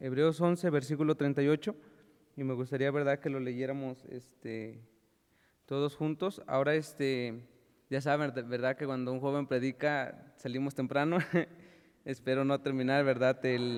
Hebreos 11, versículo 38, y me gustaría, ¿verdad?, que lo leyéramos todos juntos. Ahora, ya saben, ¿verdad?, que cuando un joven predica salimos temprano. Espero no terminar, ¿verdad?,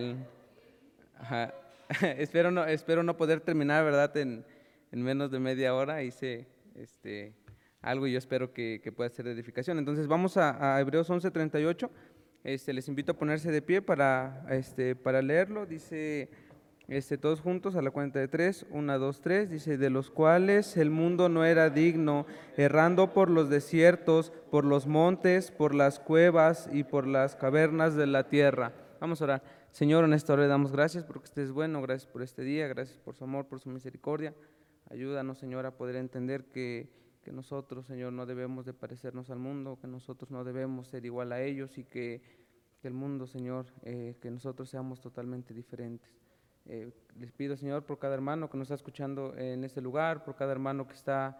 ajá. Espero no poder terminar, ¿verdad?, en menos de media hora. Hice algo y yo espero que pueda ser de edificación. Entonces vamos a Hebreos 11, 38. Les invito a ponerse de pie para leerlo. Dice, todos juntos a la cuenta de tres, 1, 2, 3. Dice: de los cuales el mundo no era digno, errando por los desiertos, por los montes, por las cuevas y por las cavernas de la tierra. Vamos a orar. Señor, en esta hora le damos gracias porque estés bueno, gracias por este día, gracias por su amor, por su misericordia. Ayúdanos, Señor, a poder entender que nosotros, Señor, no debemos de parecernos al mundo, que nosotros no debemos ser igual a ellos y que el mundo, Señor, que nosotros seamos totalmente diferentes. Les pido, Señor, por cada hermano que nos está escuchando en este lugar, por cada hermano que está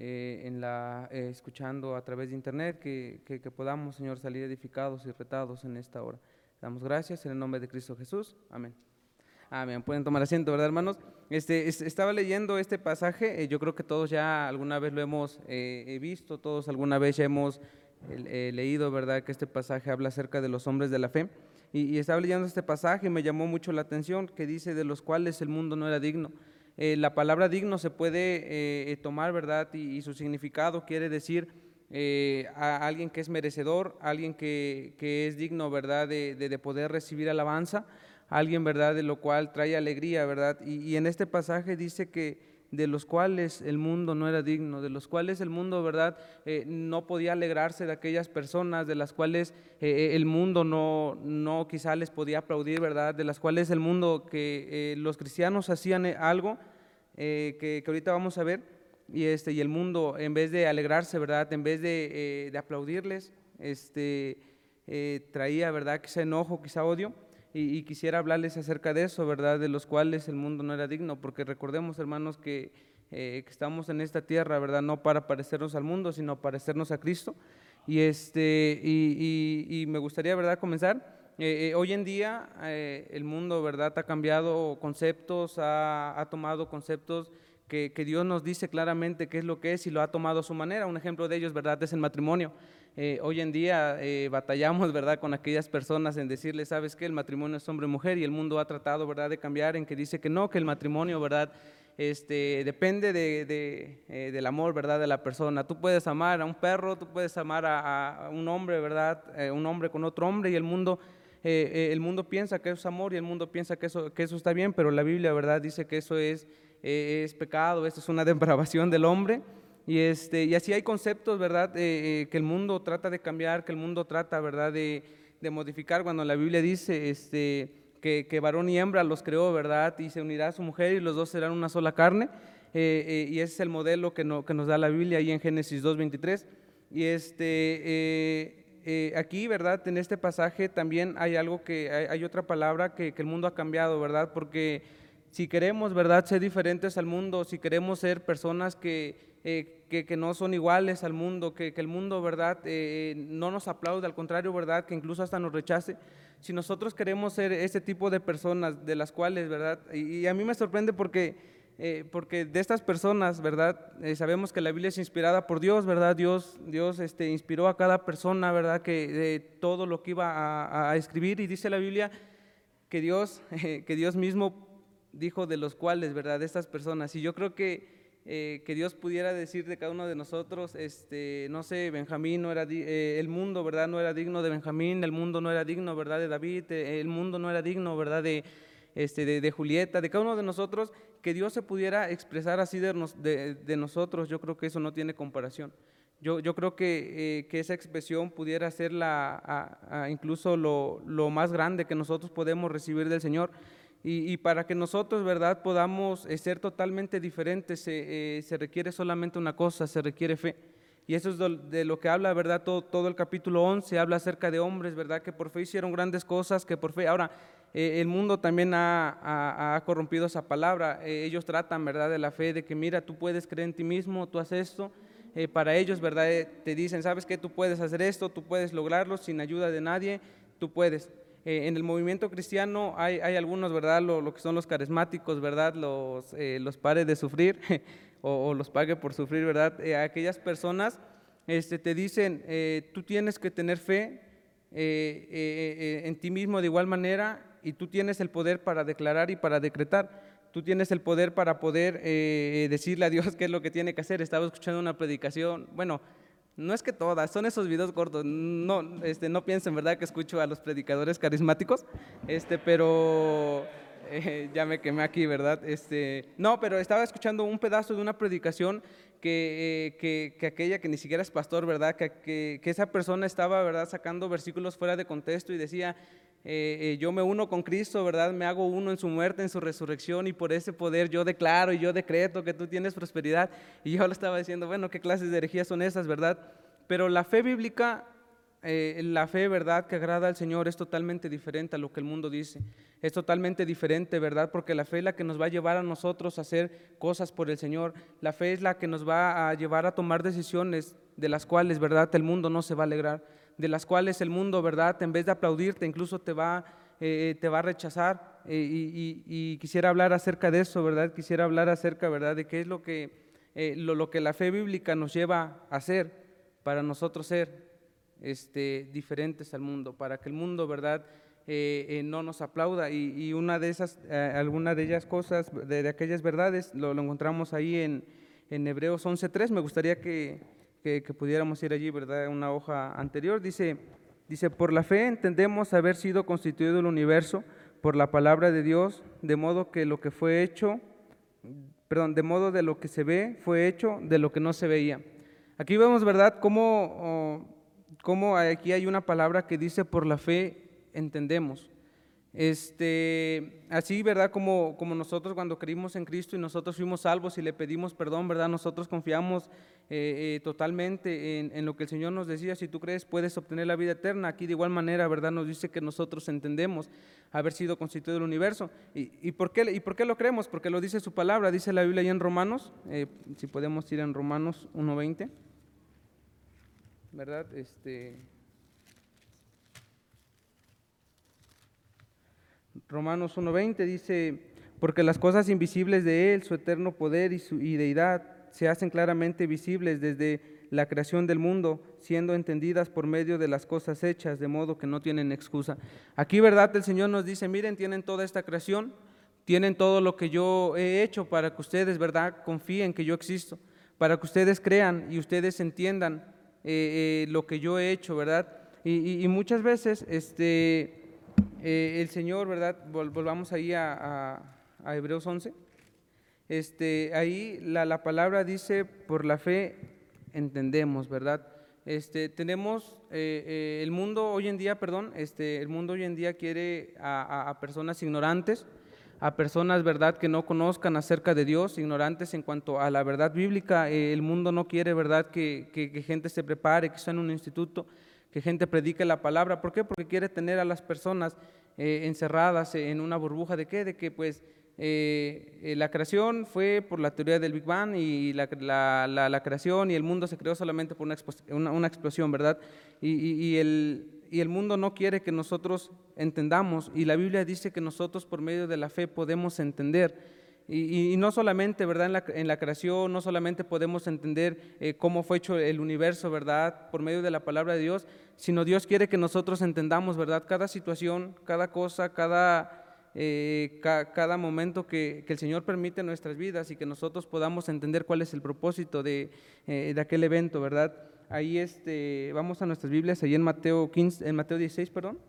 escuchando a través de internet, que podamos, Señor, salir edificados y retados en esta hora. Damos gracias en el nombre de Cristo Jesús. Amén. Amén. Pueden tomar asiento, ¿verdad, hermanos? Estaba leyendo este pasaje. Yo creo que todos ya alguna vez lo hemos visto, todos alguna vez ya hemos leído, ¿verdad?, que este pasaje habla acerca de los hombres de la fe. Y estaba leyendo este pasaje y me llamó mucho la atención, que dice: de los cuales el mundo no era digno. La palabra digno se puede tomar, ¿verdad?, y su significado quiere decir a alguien que es merecedor, alguien que es digno, ¿verdad?, de poder recibir alabanza, alguien, ¿verdad?, de lo cual trae alegría, ¿verdad? Y en este pasaje dice que de los cuales el mundo no era digno, de los cuales el mundo, ¿verdad?, no podía alegrarse de aquellas personas, de las cuales el mundo no quizá les podía aplaudir, ¿verdad?, de las cuales el mundo, que los cristianos hacían algo que ahorita vamos a ver, y el mundo, en vez de alegrarse, ¿verdad?, en vez de aplaudirles, traía, ¿verdad?, quizá enojo, quizá odio. Y quisiera hablarles acerca de eso, ¿verdad?, de los cuales el mundo no era digno, porque recordemos, hermanos, que estamos en esta tierra, ¿verdad?, no para parecernos al mundo, sino parecernos a Cristo. Y me gustaría, ¿verdad?, comenzar. Hoy en día el mundo, ¿verdad?, ha cambiado conceptos, ha tomado conceptos que Dios nos dice claramente qué es lo que es y lo ha tomado a su manera. Un ejemplo de ellos, ¿verdad?, es el matrimonio. Hoy en día batallamos, ¿verdad?, con aquellas personas en decirles: ¿sabes qué? El matrimonio es hombre-mujer, y el mundo ha tratado, ¿verdad?, de cambiar, en que dice que no, que el matrimonio, ¿verdad?, depende del amor, ¿verdad?, de la persona. Tú puedes amar a un perro, tú puedes amar a un hombre, ¿verdad?, un hombre con otro hombre, y el mundo piensa que eso es amor, y el mundo piensa que eso está bien, pero la Biblia, ¿verdad?, dice que eso es pecado, eso es una depravación del hombre. Y así hay conceptos, ¿verdad?, que el mundo trata de cambiar, que el mundo trata, ¿verdad?, de modificar, cuando la Biblia dice que varón y hembra los creó, ¿verdad?, y se unirá a su mujer y los dos serán una sola carne. Y ese es el modelo que nos da la Biblia ahí en Génesis 2:23. Y aquí, ¿verdad?, en este pasaje también hay algo hay otra palabra que el mundo ha cambiado, ¿verdad?, porque si queremos, ¿verdad?, ser diferentes al mundo, si queremos ser personas que no son iguales al mundo, que el mundo, ¿verdad?, no nos aplaude, al contrario, ¿verdad?, que incluso hasta nos rechace. Si nosotros queremos ser ese tipo de personas de las cuales, ¿verdad?, y a mí me sorprende porque de estas personas, ¿verdad?, sabemos que la Biblia es inspirada por Dios, ¿verdad? Dios inspiró a cada persona, ¿verdad?, que todo lo que iba a escribir, y dice la Biblia que Dios mismo dijo de los cuales, ¿verdad?, de estas personas. Y yo creo que Dios pudiera decir de cada uno de nosotros, no sé, Benjamín no era, el mundo, ¿verdad?, no era digno de Benjamín, el mundo no era digno, ¿verdad?, de David, el mundo no era digno, ¿verdad?, de Julieta, de cada uno de nosotros, que Dios se pudiera expresar así de nosotros. Yo creo que eso no tiene comparación. Yo creo que esa expresión pudiera ser incluso lo más grande que nosotros podemos recibir del Señor. Y para que nosotros, ¿verdad?, podamos ser totalmente diferentes, se requiere solamente una cosa: se requiere fe. Y eso es de lo que habla, ¿verdad?, todo el capítulo 11, habla acerca de hombres, ¿verdad?, que por fe hicieron grandes cosas, que por fe. Ahora, el mundo también ha corrompido esa palabra. Ellos tratan, ¿verdad?, de la fe, de que mira, tú puedes creer en ti mismo, tú haces esto. Para ellos, ¿verdad?, te dicen: ¿sabes qué? Tú puedes hacer esto, tú puedes lograrlo sin ayuda de nadie, tú puedes. En el movimiento cristiano hay algunos, ¿verdad? Lo que son los carismáticos, ¿verdad? Los pare de sufrir o los pague por sufrir, ¿verdad? Aquellas personas te dicen, tú tienes que tener fe en ti mismo de igual manera, y tú tienes el poder para declarar y para decretar. Tú tienes el poder para poder decirle a Dios qué es lo que tiene que hacer. Estaba escuchando una predicación, bueno, no es que todas, son esos videos cortos. No, no piensen, ¿verdad?, que escucho a los predicadores carismáticos, pero ya me quemé aquí, ¿verdad? No, pero estaba escuchando un pedazo de una predicación que aquella que ni siquiera es pastor, ¿verdad? Que esa persona estaba, ¿verdad?, sacando versículos fuera de contexto y decía, yo me uno con Cristo, ¿verdad? Me hago uno en su muerte, en su resurrección, y por ese poder yo declaro y yo decreto que tú tienes prosperidad. Y yo le estaba diciendo, bueno, ¿qué clases de herejías son esas, verdad? Pero la fe bíblica, la fe, ¿verdad?, que agrada al Señor es totalmente diferente a lo que el mundo dice. Es totalmente diferente, ¿verdad? Porque la fe es la que nos va a llevar a nosotros a hacer cosas por el Señor. La fe es la que nos va a llevar a tomar decisiones de las cuales, ¿verdad?, el mundo no se va a alegrar, de las cuales el mundo, ¿verdad?, en vez de aplaudirte, incluso te va a rechazar. Y quisiera hablar acerca de eso, ¿verdad? Quisiera hablar acerca, ¿verdad?, de qué es lo que la fe bíblica nos lleva a hacer para nosotros ser diferentes al mundo, para que el mundo, ¿verdad?, no nos aplauda. Y una de esas, alguna de ellas cosas, de aquellas verdades, lo encontramos ahí en Hebreos 11:3. Me gustaría que pudiéramos ir allí, ¿verdad?, una hoja anterior. Dice, por la fe entendemos haber sido constituido el universo por la palabra de Dios, de modo que lo que fue hecho, de modo de lo que se ve fue hecho de lo que no se veía. Aquí vemos, ¿verdad?, cómo aquí hay una palabra que dice por la fe entendemos. Así, ¿verdad?, como nosotros cuando creímos en Cristo y nosotros fuimos salvos y le pedimos perdón, ¿verdad?, nosotros confiamos totalmente en lo que el Señor nos decía. Si tú crees, puedes obtener la vida eterna. Aquí de igual manera, ¿verdad?, nos dice que nosotros entendemos haber sido constituido el universo. ¿Y por qué lo creemos? Porque lo dice su palabra, dice la Biblia ahí en Romanos, si podemos ir en Romanos 1:20, ¿verdad? Romanos 1:20 dice, porque las cosas invisibles de Él, su eterno poder y deidad, se hacen claramente visibles desde la creación del mundo, siendo entendidas por medio de las cosas hechas, de modo que no tienen excusa. Aquí, ¿verdad?, el Señor nos dice, miren, tienen toda esta creación, tienen todo lo que yo he hecho para que ustedes, ¿verdad?, confíen que yo existo, para que ustedes crean y ustedes entiendan lo que yo he hecho, ¿verdad? Y muchas veces, el Señor, ¿verdad? Volvamos ahí a Hebreos 11. Ahí la palabra dice, por la fe entendemos, ¿verdad? Tenemos el mundo hoy en día, el mundo hoy en día quiere a personas ignorantes, a personas, ¿verdad?, que no conozcan acerca de Dios, ignorantes en cuanto a la verdad bíblica. El mundo no quiere, ¿verdad?, que gente se prepare, que esté en un instituto, que gente predique la palabra. ¿Por qué? Porque quiere tener a las personas encerradas en una burbuja. ¿De qué? De que pues la creación fue por la teoría del Big Bang, y la creación y el mundo se creó solamente por una explosión, ¿verdad? Y el mundo no quiere que nosotros entendamos, y la Biblia dice que nosotros por medio de la fe podemos entender. Y no solamente, ¿verdad?, en la creación, no solamente podemos entender cómo fue hecho el universo, ¿verdad?, por medio de la palabra de Dios, sino Dios quiere que nosotros entendamos, ¿verdad?, cada situación, cada cosa, cada momento que el Señor permite en nuestras vidas, y que nosotros podamos entender cuál es el propósito de aquel evento, ¿verdad? Ahí vamos a nuestras Biblias, ahí en Mateo 16, perdón.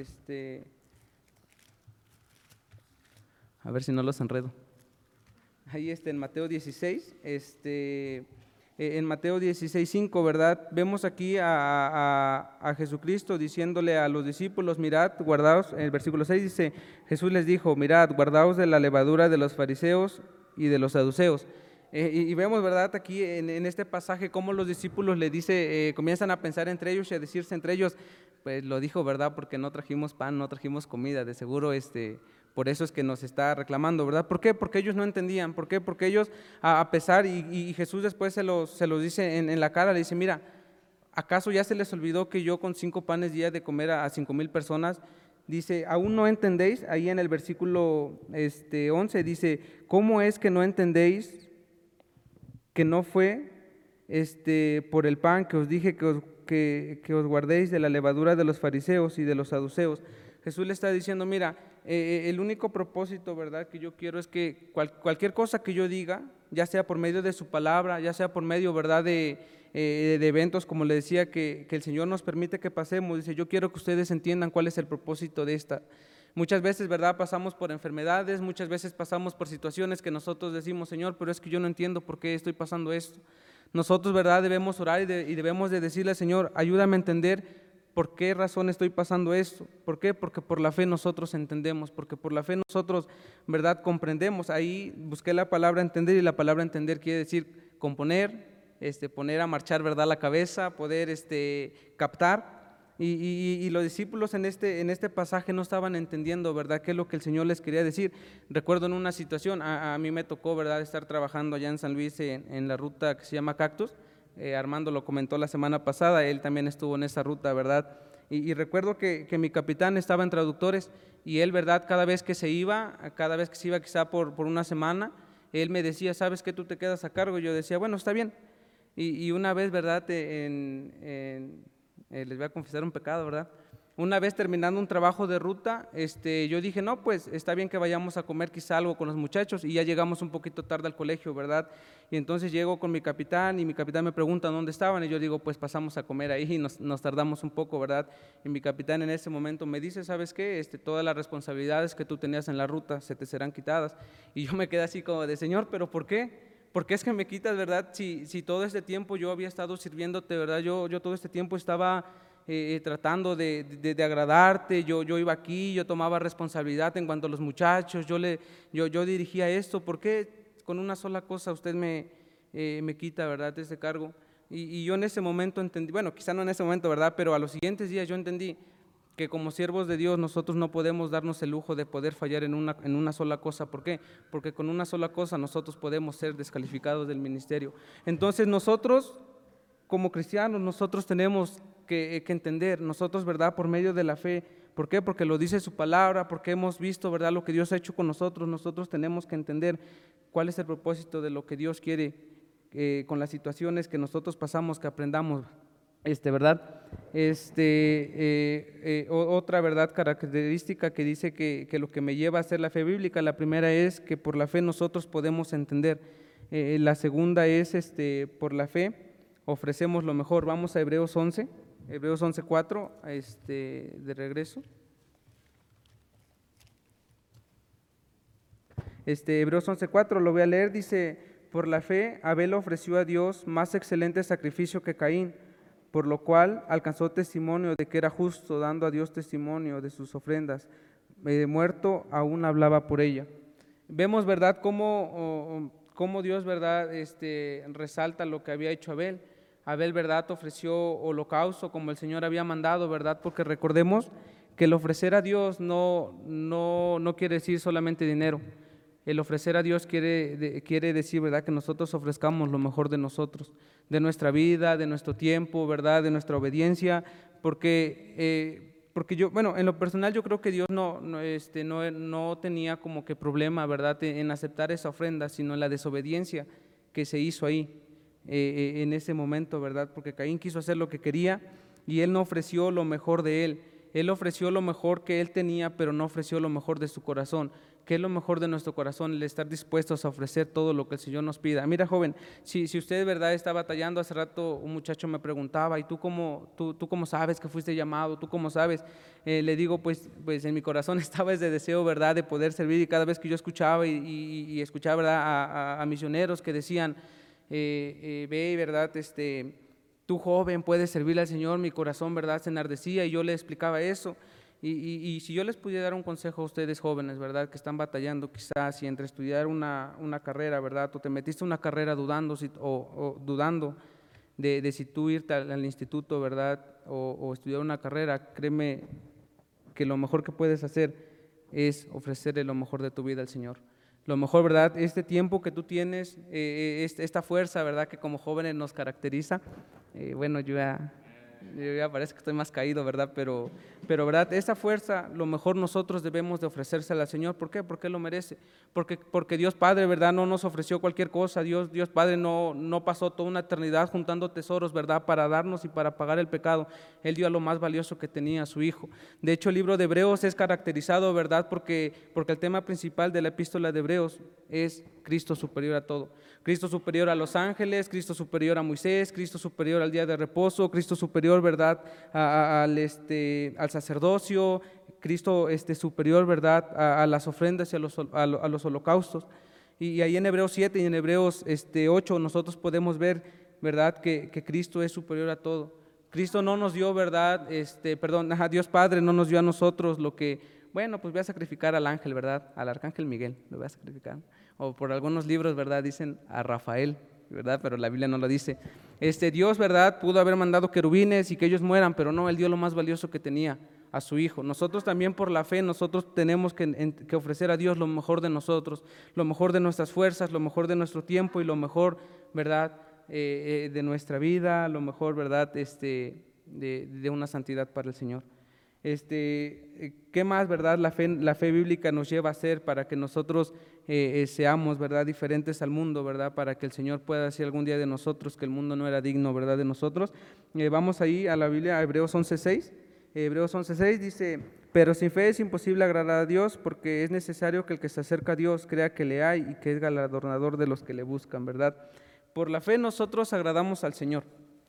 A ver si no los enredo. Ahí en Mateo 16, en Mateo 16:5, ¿verdad? Vemos aquí a Jesucristo diciéndole a los discípulos, mirad, guardaos. En el versículo 6 dice, Jesús les dijo, mirad, guardaos de la levadura de los fariseos y de los saduceos. Y vemos, ¿verdad?, aquí en este pasaje cómo los discípulos le dice, comienzan a pensar entre ellos y a decirse entre ellos, pues lo dijo, ¿verdad?, porque no trajimos pan, no trajimos comida, de seguro por eso es que nos está reclamando, ¿verdad? ¿Por qué? Porque ellos no entendían. ¿Por qué? Porque ellos, a pesar, y Jesús después se los dice en la cara, le dice, mira, ¿acaso ya se les olvidó que yo con 5 panes di de comer a 5,000 personas? Dice, ¿aún no entendéis? Ahí en el versículo 11 dice, ¿cómo es que no entendéis que no fue por el pan que os dije que os guardéis de la levadura de los fariseos y de los saduceos? Jesús le está diciendo, mira, el único propósito, ¿verdad?, que yo quiero es que cualquier cosa que yo diga, ya sea por medio de su palabra, ya sea por medio, ¿verdad?, de eventos, como le decía, que el Señor nos permite que pasemos. Dice, yo quiero que ustedes entiendan cuál es el propósito de esta. Muchas veces, ¿verdad?, pasamos por enfermedades, muchas veces pasamos por situaciones que nosotros decimos, Señor, pero es que yo no entiendo por qué estoy pasando esto. Nosotros, ¿verdad?, debemos orar y debemos de decirle al Señor, ayúdame a entender por qué razón estoy pasando esto. ¿Por qué? Porque por la fe nosotros entendemos, porque por la fe nosotros, ¿verdad?, comprendemos. Ahí busqué la palabra entender, y la palabra entender quiere decir componer, poner a marchar, ¿verdad?, la cabeza, poder captar. Y los discípulos en este pasaje no estaban entendiendo, ¿verdad?, qué es lo que el Señor les quería decir. Recuerdo en una situación, a mí me tocó, ¿verdad?, estar trabajando allá en San Luis en la ruta que se llama Cactus. Armando lo comentó la semana pasada, él también estuvo en esa ruta, ¿verdad? Y recuerdo que mi capitán estaba en traductores, y él, ¿verdad?, cada vez que se iba quizá por una semana, él me decía, ¿sabes qué? Tú te quedas a cargo. Y yo decía, bueno, está bien. Y una vez, ¿verdad?, les voy a confesar un pecado, ¿verdad? Una vez terminando un trabajo de ruta, yo dije, no, pues está bien que vayamos a comer quizá algo con los muchachos, y ya llegamos un poquito tarde al colegio, ¿verdad? Y entonces llego con mi capitán, y mi capitán me pregunta dónde estaban, y yo digo, pues pasamos a comer ahí, y nos tardamos un poco, ¿verdad? Y mi capitán en ese momento me dice, ¿sabes qué? Todas las responsabilidades que tú tenías en la ruta se te serán quitadas. Y yo me quedé así como de, Señor, ¿pero por qué? ¿Por qué es que me quitas, verdad? Si todo este tiempo yo había estado sirviéndote, ¿verdad? Yo todo este tiempo estaba tratando de agradarte, yo iba aquí, yo tomaba responsabilidad en cuanto a los muchachos, yo dirigía esto. ¿Por qué con una sola cosa usted me quita, verdad, ese cargo? Y yo en ese momento entendí, bueno, quizá no en ese momento, ¿verdad?, pero a los siguientes días yo entendí que como siervos de Dios nosotros no podemos darnos el lujo de poder fallar en una sola cosa. ¿Por qué? Porque con una sola cosa nosotros podemos ser descalificados del ministerio. Entonces nosotros, como cristianos, nosotros tenemos que entender, nosotros, ¿verdad?, por medio de la fe. ¿Por qué? Porque lo dice su palabra, porque hemos visto, ¿verdad?, lo que Dios ha hecho con nosotros. Nosotros tenemos que entender cuál es el propósito de lo que Dios quiere con las situaciones que nosotros pasamos, que aprendamos, ¿verdad? Otra, ¿verdad?, característica que dice que lo que me lleva a hacer la fe bíblica, la primera es que por la fe nosotros podemos entender. La segunda es, por la fe ofrecemos lo mejor. Vamos a Hebreos 11:4, de regreso. Hebreos 11:4, lo voy a leer, dice, por la fe Abel ofreció a Dios más excelente sacrificio que Caín, por lo cual alcanzó testimonio de que era justo, dando a Dios testimonio de sus ofrendas. Muerto aún hablaba por ella. Vemos, ¿verdad?, cómo Dios, ¿verdad?, resalta lo que había hecho Abel. Abel, ¿verdad?, ofreció holocausto como el Señor había mandado, ¿verdad? Porque recordemos que el ofrecer a Dios no quiere decir solamente dinero. El ofrecer a Dios quiere decir, ¿verdad?, que nosotros ofrezcamos lo mejor de nosotros, de nuestra vida, de nuestro tiempo, ¿verdad?, de nuestra obediencia, porque yo, bueno, en lo personal yo creo que Dios no tenía como que problema, ¿verdad?, en aceptar esa ofrenda, sino en la desobediencia que se hizo ahí en ese momento, ¿verdad? Porque Caín quiso hacer lo que quería y él no ofreció lo mejor de él. Él ofreció lo mejor que él tenía, pero no ofreció lo mejor de su corazón. ¿Qué es lo mejor de nuestro corazón? El estar dispuestos a ofrecer todo lo que el Señor nos pida. Mira, joven, si usted, ¿verdad?, está batallando, hace rato un muchacho me preguntaba, ¿y tú cómo sabes que fuiste llamado? ¿Tú cómo sabes? Le digo, pues en mi corazón estaba ese deseo, ¿verdad?, de poder servir, y cada vez que yo escuchaba y escuchaba, ¿verdad?, a misioneros que decían, ve, ¿verdad?, tú joven puedes servirle al Señor, mi corazón, ¿verdad?, se enardecía, y yo le explicaba eso. Y si yo les pudiera dar un consejo a ustedes jóvenes, ¿verdad?, que están batallando quizás y entre estudiar una carrera, ¿verdad?, o te metiste en una carrera dudando dudando de si tú irte al instituto, ¿verdad?, o estudiar una carrera, créeme que lo mejor que puedes hacer es ofrecerle lo mejor de tu vida al Señor. Lo mejor, ¿verdad?, este tiempo que tú tienes, esta fuerza, ¿verdad?, que como jóvenes nos caracteriza. Bueno, yo ya parece que estoy más caído, ¿verdad? Pero, ¿verdad? Esa fuerza, lo mejor nosotros debemos de ofrecérsela al Señor. ¿Por qué? Porque Él lo merece. Porque Dios Padre, ¿verdad? No nos ofreció cualquier cosa. Dios Padre no pasó toda una eternidad juntando tesoros, ¿verdad? Para darnos y para pagar el pecado. Él dio a lo más valioso que tenía, a su Hijo. De hecho, el libro de Hebreos es caracterizado, ¿verdad? Porque el tema principal de la epístola de Hebreos es Cristo superior a todo. Cristo superior a los ángeles, Cristo superior a Moisés, Cristo superior al día de reposo, Cristo superior, ¿verdad? Al sacerdocio, Cristo superior, ¿verdad? A las ofrendas y a los holocaustos. Y ahí en Hebreos 7 y en Hebreos 8 nosotros podemos ver, ¿verdad? Que Cristo es superior a todo. Cristo no nos dio, ¿verdad? Dios Padre no nos dio a nosotros lo que, bueno, pues voy a sacrificar al ángel, ¿verdad? Al arcángel Miguel, lo voy a sacrificar. O por algunos libros, ¿verdad? Dicen a Rafael, ¿verdad? Pero la Biblia no lo dice. Dios, ¿verdad? Pudo haber mandado querubines y que ellos mueran, pero no, Él dio lo más valioso que tenía, a su Hijo. Nosotros también por la fe, nosotros tenemos que ofrecer a Dios lo mejor de nosotros, lo mejor de nuestras fuerzas, lo mejor de nuestro tiempo y lo mejor, ¿verdad? De nuestra vida, lo mejor, ¿verdad? De una santidad para el Señor. ¿Qué más, verdad? La fe bíblica nos lleva a hacer para que nosotros seamos, ¿verdad? Diferentes al mundo, ¿verdad? Para que el Señor pueda decir algún día de nosotros que el mundo no era digno, ¿verdad? De nosotros. Vamos ahí a la Biblia, a Hebreos 11:6. Hebreos 11:6 dice: pero sin fe es imposible agradar a Dios, porque es necesario que el que se acerca a Dios crea que le hay y que es galardonador de los que le buscan, ¿verdad? Por la fe nosotros agradamos al Señor.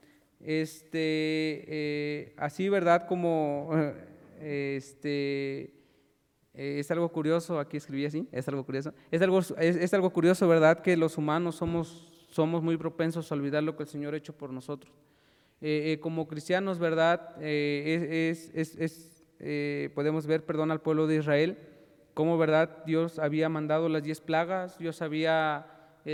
Así, ¿verdad? Como es algo curioso, aquí escribí así, es algo curioso. Es algo curioso, ¿verdad? Que los humanos somos muy propensos a olvidar lo que el Señor ha hecho por nosotros. Como cristianos, ¿verdad? Podemos ver, perdón, al pueblo de Israel, cómo, ¿verdad? Dios había mandado las 10 plagas, Dios había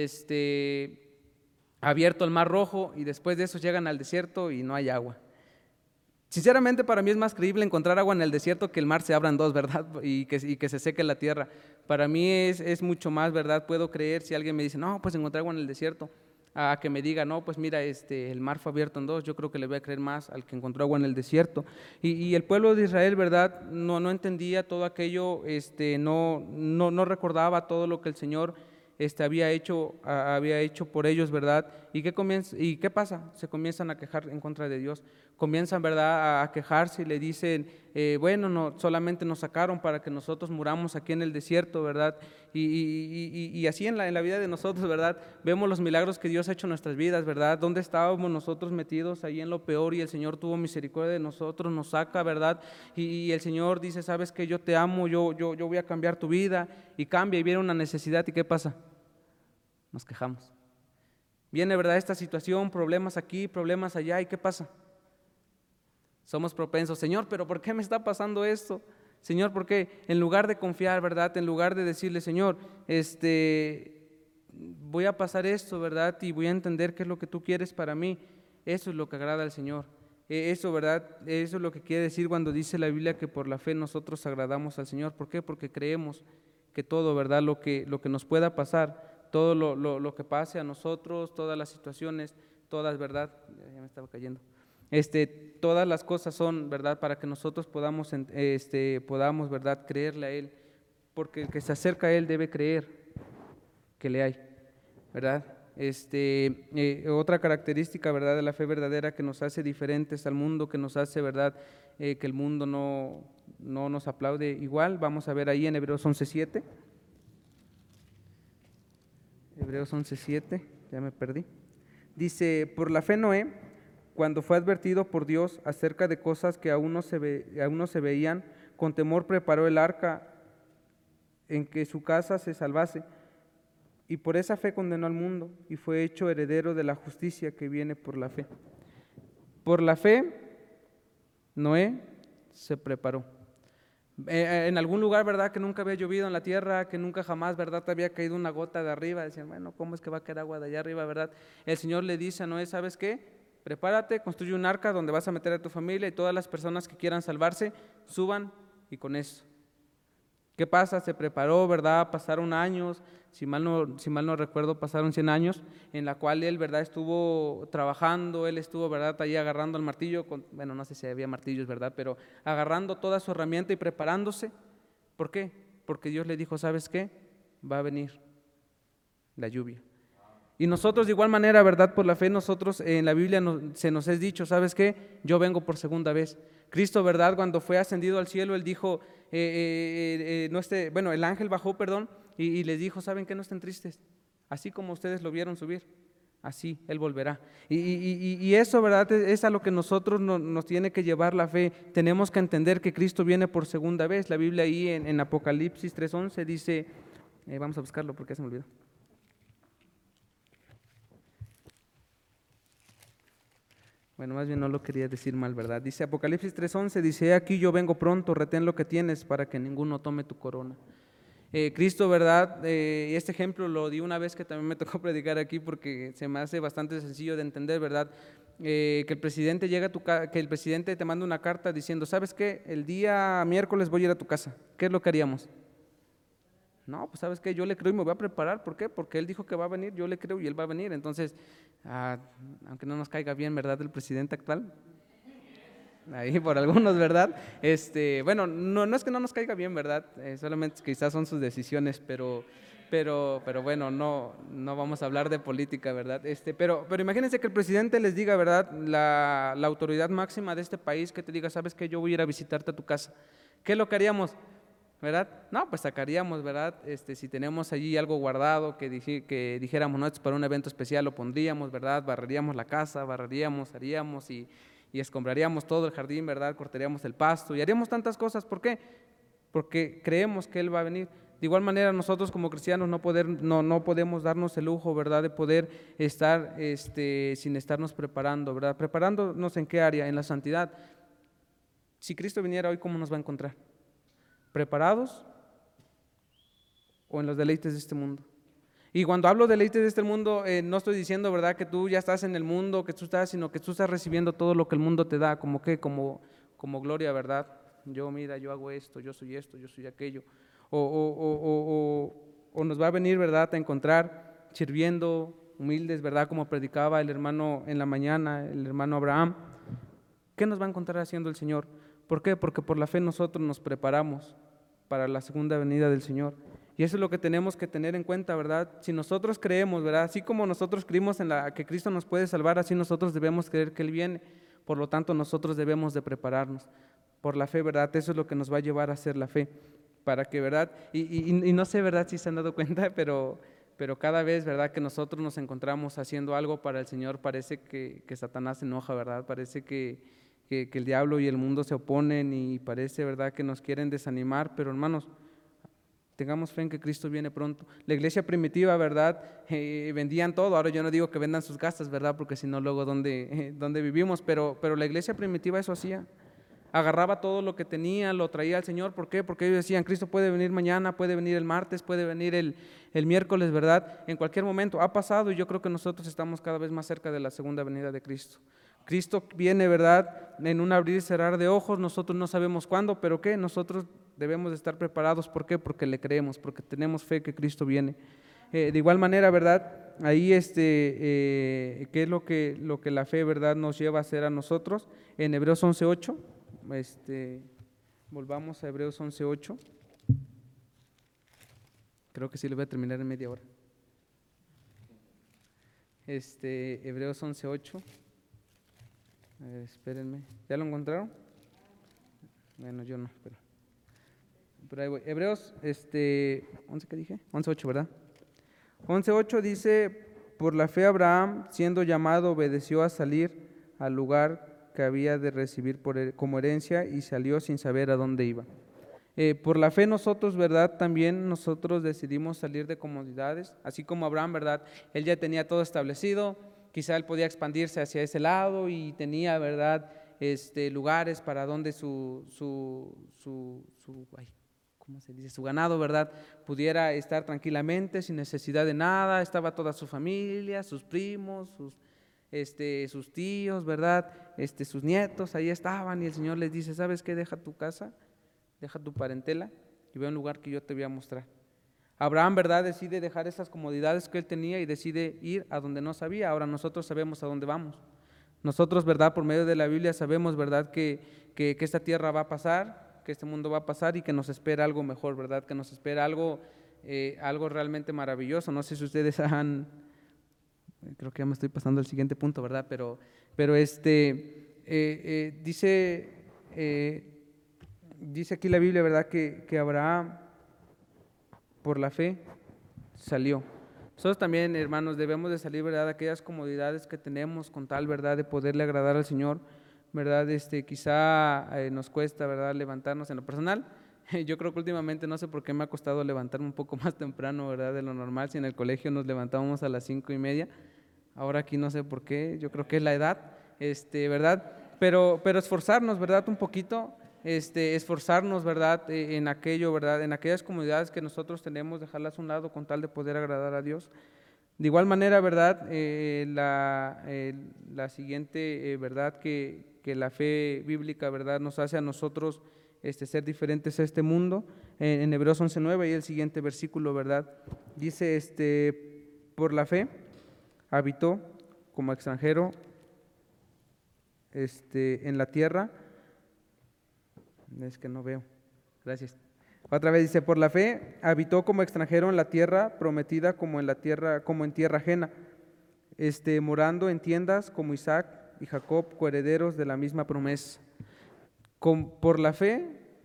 abierto el mar Rojo y después de eso llegan al desierto y no hay agua. Sinceramente, para mí es más creíble encontrar agua en el desierto que el mar se abra en dos, ¿verdad? Y que se seque la tierra. Para mí es mucho más, ¿verdad? Puedo creer si alguien me dice, no, pues encontré agua en el desierto, a que me diga, no, pues mira, el mar fue abierto en dos. Yo creo que le voy a creer más al que encontró agua en el desierto. Y el pueblo de Israel, ¿verdad? No entendía todo aquello, no recordaba todo lo que el Señor había hecho por ellos, ¿verdad? ¿Y qué pasa? Se comienzan a quejar en contra de Dios. Comienzan, ¿verdad?, a quejarse y le dicen, bueno, no, solamente nos sacaron para que nosotros muramos aquí en el desierto, ¿verdad? Y así en la vida de nosotros, ¿verdad? Vemos los milagros que Dios ha hecho en nuestras vidas, ¿verdad? ¿Dónde estábamos nosotros metidos ahí en lo peor y el Señor tuvo misericordia de nosotros, nos saca, ¿verdad? Y el Señor dice, sabes que yo te amo, yo voy a cambiar tu vida, y cambia y viene una necesidad, ¿y qué pasa? Nos quejamos. Viene, ¿verdad?, esta situación, problemas aquí, problemas allá, ¿y qué pasa? Somos propensos, Señor, pero ¿por qué me está pasando esto? Señor, ¿por qué? En lugar de confiar, ¿verdad? En lugar de decirle, Señor, voy a pasar esto, ¿verdad? Y voy a entender qué es lo que tú quieres para mí. Eso es lo que agrada al Señor. Eso, ¿verdad? Eso es lo que quiere decir cuando dice la Biblia que por la fe nosotros agradamos al Señor. ¿Por qué? Porque creemos que todo, ¿verdad? Lo que nos pueda pasar, todo lo que pase a nosotros, todas las situaciones, todas, ¿verdad? Ya me estaba cayendo. Todas las cosas son, ¿verdad?, para que nosotros podamos, ¿verdad?, creerle a Él, porque el que se acerca a Él debe creer que le hay, ¿verdad? Otra característica, ¿verdad?, de la fe verdadera que nos hace diferentes al mundo, que nos hace, ¿verdad?, que el mundo no nos aplaude igual. Vamos a ver ahí en Hebreos 11:7. Hebreos 11:7, ya me perdí. Dice, por la fe Noé, cuando fue advertido por Dios acerca de cosas que aún no se veían, con temor preparó el arca en que su casa se salvase, y por esa fe condenó al mundo y fue hecho heredero de la justicia que viene por la fe. Por la fe, Noé se preparó. En algún lugar, ¿verdad?, que nunca había llovido en la tierra, que nunca jamás, ¿verdad?, te había caído una gota de arriba. Decían, bueno, ¿cómo es que va a caer agua de allá arriba, verdad? El Señor le dice a Noé, ¿sabes qué? Prepárate, construye un arca donde vas a meter a tu familia y todas las personas que quieran salvarse, suban y con eso. ¿Qué pasa? Se preparó, ¿verdad? Pasaron años, si mal no recuerdo, pasaron 100 años, en la cual él, ¿verdad? Estuvo trabajando, él estuvo, ¿verdad? Ahí agarrando el martillo, bueno, no sé si había martillos, ¿verdad? Pero agarrando toda su herramienta y preparándose. ¿Por qué? Porque Dios le dijo, ¿sabes qué? Va a venir la lluvia. Y nosotros de igual manera, ¿verdad? Por la fe nosotros en la Biblia se nos es dicho, ¿sabes qué? Yo vengo por segunda vez. Cristo, ¿verdad? Cuando fue ascendido al cielo, Él dijo, bueno, el ángel bajó, perdón, y les dijo, ¿saben qué? No estén tristes. Así como ustedes lo vieron subir, así Él volverá. Y eso, ¿verdad? Es a lo que nosotros nos tiene que llevar la fe. Tenemos que entender que Cristo viene por segunda vez. La Biblia ahí en Apocalipsis 3:11 dice, vamos a buscarlo porque ya se me olvidó. Bueno, más bien no lo quería decir mal, ¿verdad? Dice Apocalipsis 3:11, dice, aquí yo vengo pronto, retén lo que tienes para que ninguno tome tu corona. Cristo, ¿verdad? Este ejemplo lo di una vez que también me tocó predicar aquí porque se me hace bastante sencillo de entender, ¿verdad? Que el presidente llega a que el presidente te manda una carta diciendo, ¿sabes qué? El día miércoles voy a ir a tu casa. ¿Qué es lo que haríamos? No, pues sabes qué, yo le creo y me voy a preparar. ¿Por qué? Porque él dijo que va a venir, yo le creo y él va a venir. Entonces, aunque no nos caiga bien, ¿verdad? El presidente actual, ahí por algunos, ¿verdad? Bueno, no es que no nos caiga bien, ¿verdad? Solamente quizás son sus decisiones, pero bueno, no vamos a hablar de política, ¿verdad? Pero imagínense que el presidente les diga, ¿verdad? La autoridad máxima de este país que te diga, ¿sabes qué? Yo voy a ir a visitarte a tu casa. ¿Qué es lo que haríamos? ¿Verdad? No, pues sacaríamos, ¿verdad? Si tenemos allí algo guardado que dijéramos, no, es para un evento especial, lo pondríamos, ¿verdad? Barreríamos la casa, haríamos y escombraríamos todo el jardín, ¿verdad? Cortaríamos el pasto y haríamos tantas cosas. ¿Por qué? Porque creemos que Él va a venir. De igual manera, nosotros como cristianos no podemos darnos el lujo, ¿verdad? De poder estar sin estarnos preparando, ¿verdad? Preparándonos en qué área, en la santidad. Si Cristo viniera hoy, ¿cómo nos va a encontrar? ¿Preparados o en los deleites de este mundo? Y cuando hablo de deleites de este mundo, no estoy diciendo, ¿verdad?, que tú ya estás en el mundo, sino que tú estás recibiendo todo lo que el mundo te da, como gloria, ¿verdad? Mira, yo hago esto, yo soy aquello. O nos va a venir, ¿verdad?, a encontrar sirviendo, humildes, ¿verdad?, como predicaba el hermano en la mañana, el hermano Abraham. ¿Qué nos va a encontrar haciendo el Señor? ¿Por qué? Porque por la fe nosotros nos preparamos para la segunda venida del Señor. Y eso es lo que tenemos que tener en cuenta, ¿verdad? Si nosotros creemos, ¿verdad? Así como nosotros creímos que Cristo nos puede salvar, así nosotros debemos creer que Él viene. Por lo tanto, nosotros debemos de prepararnos por la fe, ¿verdad? Eso es lo que nos va a llevar a hacer la fe. Para que, ¿verdad? Y no sé, ¿verdad?, si se han dado cuenta, pero cada vez, ¿verdad?, que nosotros nos encontramos haciendo algo para el Señor, parece que Satanás se enoja, ¿verdad? Parece que el diablo y el mundo se oponen y parece, ¿verdad?, que nos quieren desanimar, pero hermanos, tengamos fe en que Cristo viene pronto. La iglesia primitiva, ¿verdad?, vendían todo. Ahora yo no digo que vendan sus casas, ¿verdad?, porque si no luego ¿dónde vivimos? Pero la iglesia primitiva eso hacía. Agarraba todo lo que tenía, lo traía al Señor. ¿Por qué? Porque ellos decían, Cristo puede venir mañana, puede venir el martes, puede venir el miércoles, ¿verdad? En cualquier momento. Ha pasado y yo creo que nosotros estamos cada vez más cerca de la segunda venida de Cristo. Cristo viene, ¿verdad?, en un abrir y cerrar de ojos. Nosotros no sabemos cuándo, pero ¿qué? Nosotros debemos de estar preparados. ¿Por qué? Porque le creemos, porque tenemos fe que Cristo viene. De igual manera, ¿verdad?, ahí ¿qué es lo que la fe, ¿verdad?, nos lleva a hacer a nosotros? En Hebreos 11:8, volvamos a Hebreos 11:8. Creo que sí lo voy a terminar en media hora. Hebreos 11:8. Espérenme, ¿ya lo encontraron? Bueno, yo no, pero ahí voy. Hebreos, 11, ¿qué dije? 11:8, ¿verdad? 11:8 dice, por la fe Abraham, siendo llamado, obedeció a salir al lugar que había de recibir como herencia y salió sin saber a dónde iba. Por la fe nosotros, ¿verdad?, también nosotros decidimos salir de comodidades, así como Abraham, ¿verdad?, él ya tenía todo establecido. Quizá él podía expandirse hacia ese lado y tenía, ¿verdad?, lugares para donde ¿cómo se dice?, su ganado, ¿verdad?, pudiera estar tranquilamente, sin necesidad de nada. Estaba toda su familia, sus primos, sus tíos, ¿verdad?, sus nietos, ahí estaban, y el Señor les dice, ¿sabes qué? Deja tu casa, deja tu parentela y ve a un lugar que yo te voy a mostrar. Abraham, ¿verdad?, decide dejar esas comodidades que él tenía y decide ir a donde no sabía. Ahora nosotros sabemos a dónde vamos. Nosotros, ¿verdad?, por medio de la Biblia sabemos, ¿verdad?, que esta tierra va a pasar, que este mundo va a pasar y que nos espera algo mejor, ¿verdad?, que nos espera algo realmente maravilloso. No sé si ustedes creo que ya me estoy pasando al siguiente punto, ¿verdad? Pero dice aquí la Biblia, ¿verdad?, que Abraham por la fe salió. Nosotros también, hermanos, debemos de salir, ¿verdad?, de aquellas comodidades que tenemos con tal, ¿verdad?, de poderle agradar al Señor, ¿verdad? Quizá nos cuesta, ¿verdad?, levantarnos en lo personal. Yo creo que últimamente no sé por qué me ha costado levantarme un poco más temprano, ¿verdad?, de lo normal. Si en el colegio nos levantábamos a las 5:30, ahora aquí no sé por qué, yo creo que es la edad, ¿verdad? Pero esforzarnos, ¿verdad?, un poquito, esforzarnos, ¿verdad?, en aquello, ¿verdad?, en aquellas comunidades que nosotros tenemos, dejarlas a un lado con tal de poder agradar a Dios. De igual manera, ¿verdad?, la siguiente, ¿verdad?, que la fe bíblica, ¿verdad?, nos hace a nosotros ser diferentes a este mundo. En Hebreos 11:9 y el siguiente versículo, ¿verdad?, dice, por la fe habitó como extranjero en la tierra. Es que no veo. Gracias. Otra vez dice, por la fe habitó como extranjero en la tierra prometida, como en tierra ajena, morando en tiendas como Isaac y Jacob, coherederos de la misma promesa. Por la fe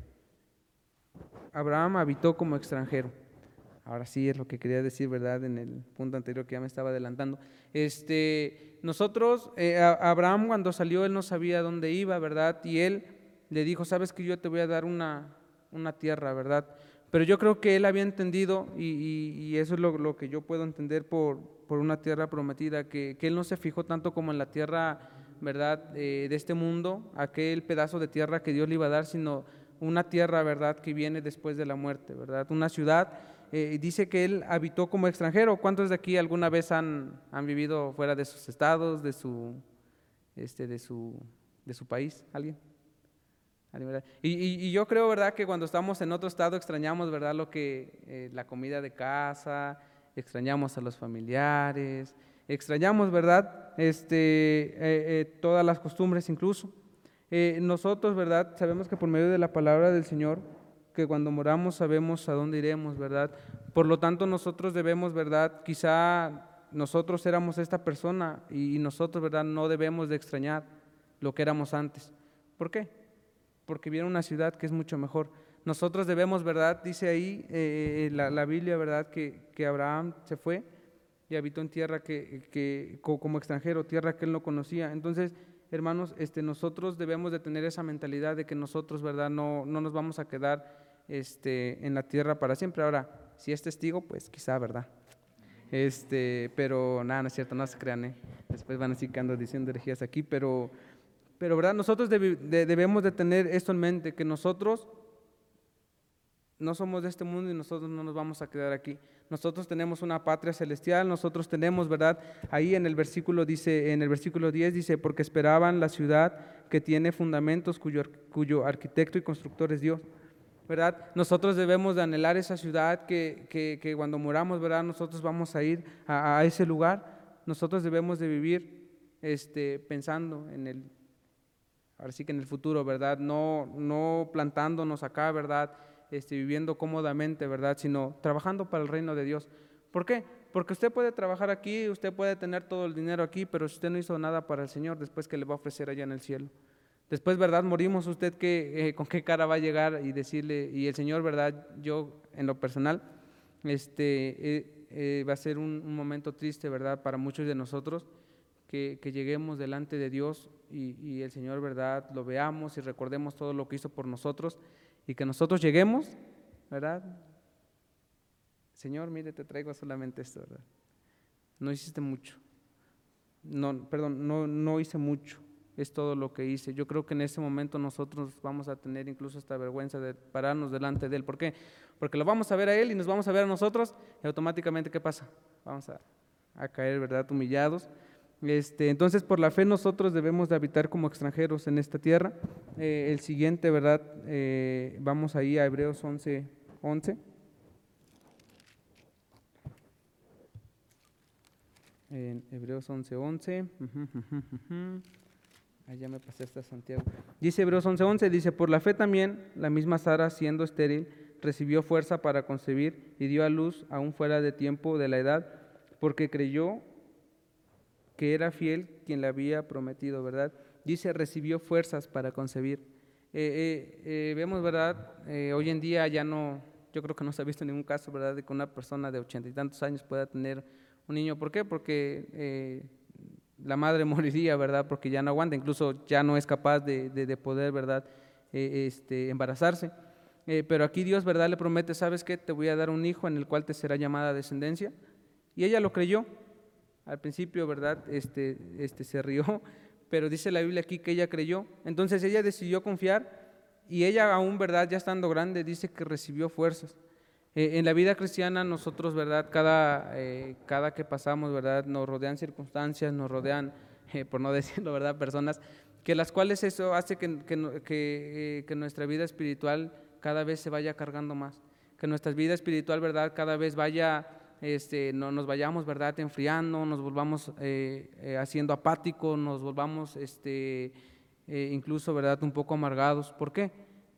Abraham habitó como extranjero. Ahora sí es lo que quería decir, ¿verdad?, en el punto anterior que ya me estaba adelantando. Nosotros, Abraham cuando salió, él no sabía dónde iba, ¿verdad? Y él le dijo, sabes que yo te voy a dar una tierra, ¿verdad? Pero yo creo que él había entendido, y eso es lo que yo puedo entender por una tierra prometida, que él no se fijó tanto como en la tierra, ¿verdad?, de este mundo, aquel pedazo de tierra que Dios le iba a dar, sino una tierra, ¿verdad?, que viene después de la muerte, ¿verdad? Una ciudad. Dice que él habitó como extranjero. ¿Cuántos de aquí alguna vez han vivido fuera de sus estados, de su país? ¿Alguien? ¿Verdad? Y yo creo, ¿verdad?, que cuando estamos en otro estado extrañamos, ¿verdad?, la comida de casa, extrañamos a los familiares, extrañamos, ¿verdad?, todas las costumbres incluso. Nosotros, ¿verdad?, sabemos que por medio de la palabra del Señor, que cuando moramos sabemos a dónde iremos, ¿verdad? Por lo tanto, nosotros debemos, ¿verdad?, quizá nosotros éramos esta persona y nosotros, ¿verdad?, no debemos de extrañar lo que éramos antes. ¿Por qué? Porque viene una ciudad que es mucho mejor. Nosotros debemos, ¿verdad?, dice ahí la Biblia, ¿verdad?, que Abraham se fue y habitó en tierra como extranjero, tierra que él no conocía. Entonces, hermanos, nosotros debemos de tener esa mentalidad de que nosotros, ¿verdad?, no nos vamos a quedar en la tierra para siempre. Ahora, si es testigo, pues quizá, ¿verdad? Pero nada, no es cierto, no se crean, Después van a decir que ando diciendo herejías aquí, pero ¿verdad? Nosotros debemos de tener esto en mente, que nosotros no somos de este mundo y nosotros no nos vamos a quedar aquí. Nosotros tenemos una patria celestial, nosotros tenemos, ¿verdad? Ahí en el versículo 10 dice, porque esperaban la ciudad que tiene fundamentos, cuyo arquitecto y constructor es Dios, ¿verdad? Nosotros debemos de anhelar esa ciudad que cuando muramos, ¿verdad?, nosotros vamos a ir a ese lugar. Nosotros debemos de vivir pensando ahora sí que en el futuro, ¿verdad? No plantándonos acá, ¿verdad?, viviendo cómodamente, ¿verdad?, sino trabajando para el reino de Dios. ¿Por qué? Porque usted puede trabajar aquí, usted puede tener todo el dinero aquí, pero si usted no hizo nada para el Señor, después, ¿qué le va a ofrecer allá en el cielo? Después, ¿verdad?, morimos, usted con qué cara va a llegar y decirle, y el Señor, ¿verdad?, yo en lo personal, va a ser un momento triste, ¿verdad?, para muchos de nosotros, que lleguemos delante de Dios y el Señor, ¿verdad?, lo veamos y recordemos todo lo que hizo por nosotros y que nosotros lleguemos, ¿verdad? Señor, mire, te traigo solamente esto, ¿verdad? No hiciste mucho. No hice mucho. Es todo lo que hice. Yo creo que en ese momento nosotros vamos a tener incluso esta vergüenza de pararnos delante de Él. ¿Por qué? Porque lo vamos a ver a Él y nos vamos a ver a nosotros y automáticamente, ¿qué pasa? Vamos a caer, ¿verdad?, humillados. Entonces, por la fe nosotros debemos de habitar como extranjeros en esta tierra. El siguiente, ¿verdad? Vamos ahí a Hebreos 11, 11. En Hebreos 11:11. Ya me pasé hasta Santiago. Dice Hebreos 11:11, dice, por la fe también la misma Sara, siendo estéril, recibió fuerza para concebir y dio a luz aún fuera de tiempo de la edad, porque creyó que era fiel quien le había prometido, ¿verdad? Dice, recibió fuerzas para concebir. Vemos, ¿verdad? Hoy en día ya no, yo creo que no se ha visto ningún caso, ¿verdad?, de que una persona de 80 y tantos años pueda tener un niño. ¿Por qué? Porque la madre moriría, ¿verdad? Porque ya no aguanta, incluso ya no es capaz de poder, ¿verdad?, embarazarse. Pero aquí Dios, ¿verdad?, le promete, ¿sabes qué? Te voy a dar un hijo en el cual te será llamada descendencia. Y ella lo creyó. Al principio, ¿verdad?, se rió, pero dice la Biblia aquí que ella creyó. Entonces ella decidió confiar y ella aún, ¿verdad?, ya estando grande, dice que recibió fuerzas. En la vida cristiana nosotros, ¿verdad?, cada que pasamos, ¿verdad?, nos rodean circunstancias, nos rodean, por no decirlo, ¿verdad?, personas que las cuales eso hace que nuestra vida espiritual cada vez se vaya cargando más, que nuestra vida espiritual, ¿verdad?, cada vez vaya, no nos vayamos, ¿verdad?, enfriando, nos volvamos haciendo apáticos, nos volvamos incluso, ¿verdad?, un poco amargados. ¿Por qué?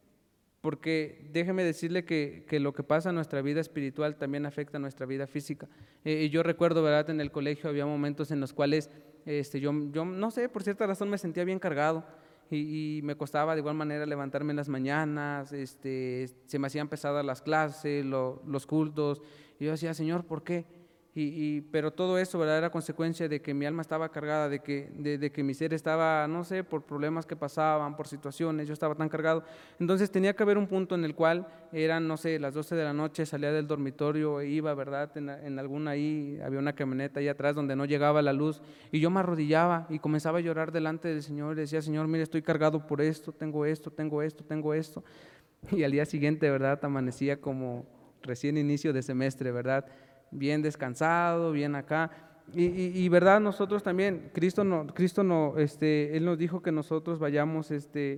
Porque déjeme decirle que lo que pasa en nuestra vida espiritual también afecta a nuestra vida física. Yo recuerdo, ¿verdad?, en el colegio había momentos en los cuales yo no sé, por cierta razón me sentía bien cargado y me costaba de igual manera levantarme en las mañanas, se me hacían pesadas las clases, los cultos, y yo decía, Señor, ¿por qué? Pero todo eso, ¿verdad?, era consecuencia de que mi alma estaba cargada, de que mi ser estaba, no sé, por problemas que pasaban, por situaciones, yo estaba tan cargado. Entonces tenía que haber un punto en el cual eran, no sé, las 12 de la noche, salía del dormitorio e iba, ¿verdad?, en alguna ahí, había una camioneta ahí atrás donde no llegaba la luz, y yo me arrodillaba y comenzaba a llorar delante del Señor y decía, Señor, mire, estoy cargado por esto, tengo esto, tengo esto, tengo esto. Y al día siguiente, ¿verdad?, amanecía como recién inicio de semestre, ¿verdad?, bien descansado, bien acá. Y verdad, nosotros también, Cristo no, Él nos dijo que nosotros vayamos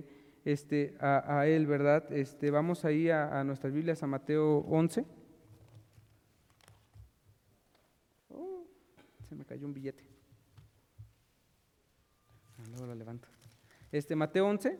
a Él, ¿verdad? Vamos ahí a nuestras Biblias, a Mateo 11. Se me cayó un billete. Luego lo levanto. Mateo 11.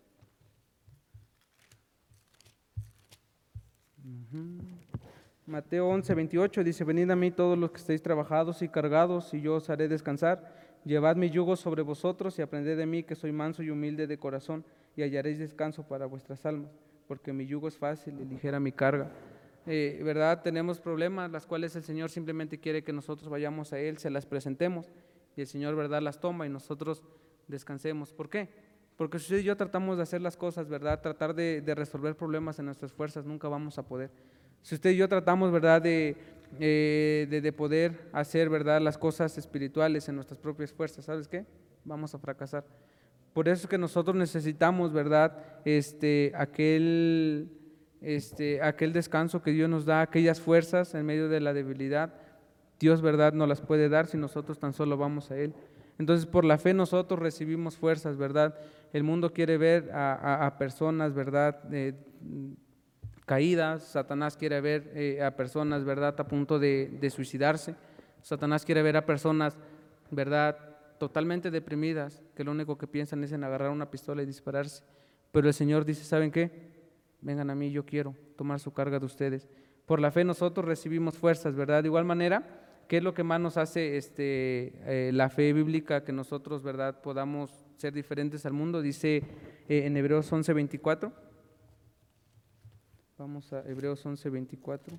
Mateo 11:28 dice, venid a mí todos los que estéis trabajados y cargados, y yo os haré descansar. Llevad mi yugo sobre vosotros y aprended de mí, que soy manso y humilde de corazón, y hallaréis descanso para vuestras almas, porque mi yugo es fácil y ligera mi carga. ¿Verdad? Tenemos problemas, las cuales el Señor simplemente quiere que nosotros vayamos a Él, se las presentemos, y el Señor, ¿verdad?, las toma y nosotros descansemos. ¿Por qué? Porque si usted y yo tratamos de hacer las cosas, ¿verdad?, tratar de resolver problemas en nuestras fuerzas, nunca vamos a poder. Si usted y yo tratamos, ¿verdad?, de poder hacer, ¿verdad?, las cosas espirituales en nuestras propias fuerzas, ¿sabes qué? Vamos a fracasar. Por eso es que nosotros necesitamos, ¿verdad?, aquel descanso que Dios nos da, aquellas fuerzas en medio de la debilidad. Dios, ¿verdad?, nos las puede dar si nosotros tan solo vamos a Él. Entonces, por la fe nosotros recibimos fuerzas, ¿verdad? El mundo quiere ver a personas, ¿verdad?, caídas. Satanás quiere ver a personas, ¿verdad?, a punto de suicidarse. Satanás quiere ver a personas, ¿verdad?, totalmente deprimidas, que lo único que piensan es en agarrar una pistola y dispararse. Pero el Señor dice, ¿saben qué? Vengan a mí, yo quiero tomar su carga de ustedes. Por la fe nosotros recibimos fuerzas, ¿verdad? De igual manera, ¿qué es lo que más nos hace la fe bíblica, que nosotros, ¿verdad?, podamos ser diferentes al mundo? Dice en Hebreos 11:24. Vamos a Hebreos 11:24.